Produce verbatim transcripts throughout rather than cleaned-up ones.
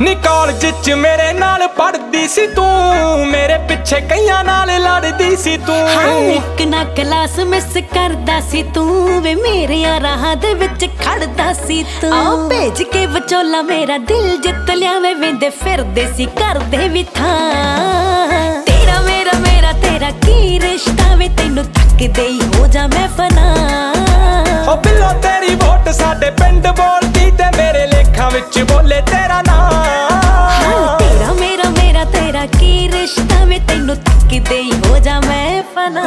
ਨੀ ਕਾਲਜ ਚ ਮੇਰੇ ਨਾਲ ਪੜਦੀ ਸੀ ਤੂੰ, ਮੇਰੇ ਪਿੱਛੇ ਕਈਆਂ ਨਾਲ ਲੜਦੀ ਸੀ ਤੂੰ। ਹਾਂ ਇੱਕ ਨਾ ਕਲਾਸ ਮਿਸ ਕਰਦਾ ਸੀ ਤੂੰ ਵੇ, ਮੇਰੇ ਰਾਹਾਂ ਦੇ ਵਿੱਚ ਖੜਦਾ ਸੀ ਤੂੰ। ਆ ਭੇਜ ਕੇ ਵਿਚੋਲਾ ਮੇਰਾ ਦਿਲ ਜਿੱਤ ਲਿਆ ਵੇ, ਵੇਂਦੇ ਫਿਰਦੇ ਸੀ ਕਰਦੇ ਵੀ ਥਾਂ। ਤੇਰਾ ਮੇਰਾ ਮੇਰਾ ਤੇਰਾ ਕੀ ਰਿਸ਼ਤਾ ਵੇ, ਤੈਨੂੰ ਤੱਕਦੇ ਹੀ ਹੋ ਜਾ ਮੈਂ ਫਨਾ। ਓ ਬਿੱਲੋ ਤੇਰੀ ਵੋਟ ਸਾਡੇ ਪਿੰਡ ਬੋਲਦੀ ਤੇ ਮੇਰੇ ਲੇਖਾਂ ਵਿੱਚ ਬੋਲੇ ਤੇਰਾ ਨਾਂ। ਤੇਰਾ ਮੇਰਾ ਮੇਰਾ ਤੇਰਾ ਕੀ ਰਿਸ਼ਤਾ ਵੇ, ਤੈਨੂੰ ਤੱਕਦੇ ਹੀ ਹੋ ਜਾ ਮੈਂ ਫਨਾ।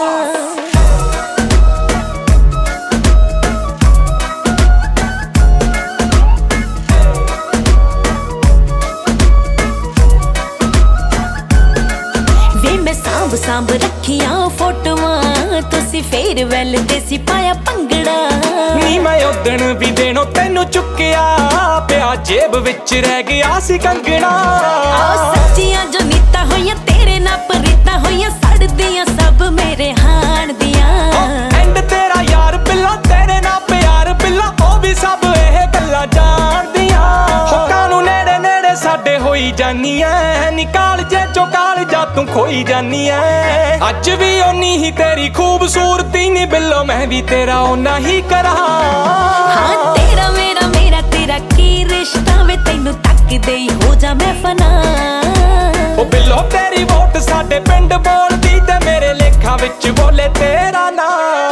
ਵੇ ਮੈਂ ਸਾਂਭ ਸਾਂਭ ਰੱਖੀਆਂ ਫੋਟੋਆਂ, ਤੁਸੀਂ ਫੇਅਰਵੈਲ ਤੇ ਸੀ ਪਾਇਆ ਭੰਗੜਾ। ਨੀ ਮੈਂ ਉਦਣ ਵੀ ਦੇਣੋਂ ਤੈਨੂੰ ਚੁੱਕਿਆ, ਪਿਆ ਜੇਬ ਵਿੱਚ ਰਹਿ ਗਿਆ ਸੀ ਕੰਗਣਾ। ਆ ਸੱਚੀਆਂ ਜੋ ਨੀਤਾਂ ਹੋਈਆਂ ਤੇਰੇ ਨਾਲ ਪ੍ਰੀਤਾਂ ਹੋਈਆਂ, ਸੜਦੀਆਂ ਸਭ ਮੇਰੇ ਹਾਣ ਦੀਆਂ। ਐਂਡ ਤੇਰਾ ਯਾਰ ਬਿੱਲਾ ਤੇਰੇ ਨਾਲ ਪਿਆਰ ਬਿੱਲਾ, ਉਹ ਵੀ ਸਭ ਇਹ ਗੱਲਾਂ ਜਾਣਦੀਆਂ। ਹੋ ਕਾਨੂੰ ਨੇੜੇ ਨੇੜੇ ਸਾਡੇ ਹੋਈ ਜਾਨੀ ਐ, ਨੀ ਕਾਲਜੇ ਚੋਂ ਕਾਲਜਾ ਤੂੰ ਖੋਈ ਜਾਨੀ ਐ। ਅੱਜ ਵੀ ਓਨੀ ਹੀ ਤੇਰੀ ਖੂਬਸੂਰਤੀ ਨੀ ਬਿੱਲੋ, ਮੈਂ ਵੀ ਤੇਰਾ ਓਨਾ ਹੀ ਕਰਾਂ। ਹਾਂ ਤੇਰਾ ਮੇਰਾ ਮੇਰਾ ਤੇਰਾ ਕੀ ਰਿਸ਼ਤਾ ਵੇ, ਤੈਨੂੰ ਤੱਕਦੇ ਹੀ ਹੋ ਜਾ ਮੈਂ ਫਨਾ। ਓ ਬਿੱਲੋ ਤੇਰੀ ਵੋਟ ਸਾਡੇ ਪਿੰਡ ਬੋਲਦੀ ਤੇ ਮੇਰੇ ਲੇਖਾਂ ਵਿੱਚ ਬੋਲੇ ਤੇਰਾ ਨਾਂ।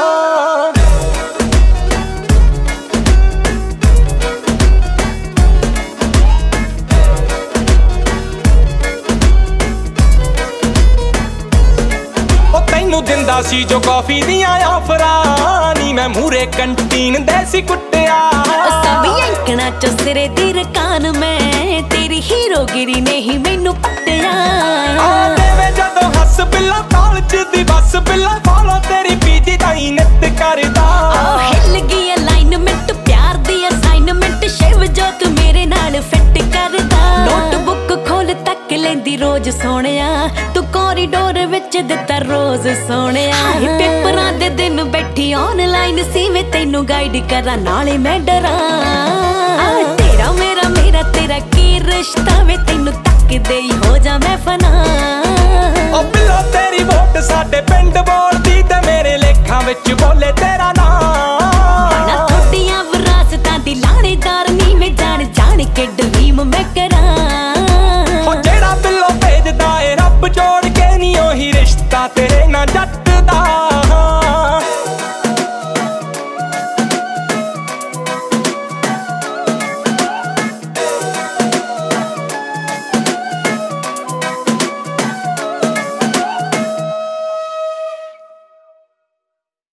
ਤੈਨੂੰ ਦਿੰਦਾ ਸੀ ਜੋ ਕਾਫੀ ਦੀਆਂ ਆਫਰਾਂ, ਨੀ ਮੈਂ ਮੂਰੇ ਕੰਟੀਨ ਦੇ ਸੀ ਕੁੱਟਿਆ। ਸਭ ਯੰਕਣਾ ਚ ਸਿਰੇ ਦੀ ਰਕਾਨ, ਮੈਂ ਤੇਰੀ ਹੀਰੋਗਿਰੀ ਨੇ ਹੀ ਮੈਨੂੰ ਪੱਟਿਆ। ਆ ਦੇਵੇ ਜਦੋਂ ਹੱਸ ਬਿੱਲਾ ਕਾਲਜ ਦੀ ਬੱਸ ਬਿੱਲਾ, ਫਾਲੋ ਤੇਰੀ ਪੀਦੀ ਦਾ ਹੀ ਨਿੱਤ ਕਰਦਾ। ਆ ਹਿੱਲ ਗਈ ਅਲਾਈਨਮੈਂਟ ਪਿਆਰ ਦੀ ਅਸਾਈਨਮੈਂਟ, ਸ਼ਿਵ ਜੋ ਤੂੰ ਮੇਰੇ ਨਾਲ ਫਿੱਟ ਕਰਦਾ। ਨੋਟਬੁੱਕ ਖੋਲ ਤੱਕ ਲੈਂਦੀ ਰੋਜ਼ ਸੋਹਣਿਆ, ਤੂੰ ਕੋਰੀਡੋਰ ਵਿੱਚ ਦਿੱਤਾ ਰੋਜ਼ ਸੋਹਣਿਆ। ਪੇਪਰਾਂ ਦੇ ਦਿਨ ਬੈਠੀ ਆਨਲਾਈਨ ਸੀ ਵੇ, ਤੈਨੂੰ ਗਾਈਡ ਕਰਾਂ ਨਾਲੇ ਮੈਂ ਡਰਾਂ। ਤੇਰਾ ਮੇਰਾ ਮੇਰਾ ਤੇਰਾ ਕੀ ਰਿਸ਼ਤਾ ਵੇ, ਤੈਨੂੰ ਤੱਕਦੇ ਹੀ ਹੋ ਜਾ ਮੈਂ ਫਨਾ। ਓ ਬਿੱਲੋ ਤੇਰੀ ਵੋਟ ਸਾਡੇ ਪਿੰਡ ਬੋਲਦੀ ਤੇ ਮੇਰੇ ਲੇਖਾਂ